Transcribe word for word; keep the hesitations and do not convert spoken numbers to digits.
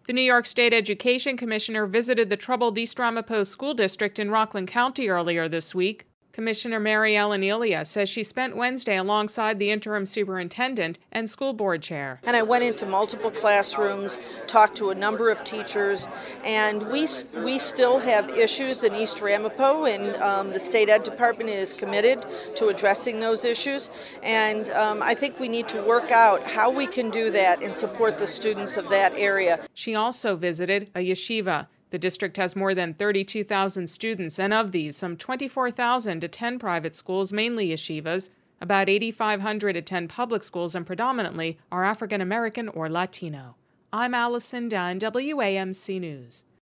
The New York State Education Commissioner visited the troubled East Ramapo School District in Rockland County earlier this week. Commissioner Mary Ellen Elia says she spent Wednesday alongside the interim superintendent and school board chair. And I went into multiple classrooms, talked to a number of teachers, and we we still have issues in East Ramapo, and um, the State Ed Department is committed to addressing those issues. And um, I think we need to work out how we can do that and support the students of that area. She also visited a yeshiva. The district has more than thirty-two thousand students, and of these, some twenty-four thousand attend private schools, mainly yeshivas. About eighty-five hundred attend public schools, and predominantly are African American or Latino. I'm Allison Dunn, W A M C News.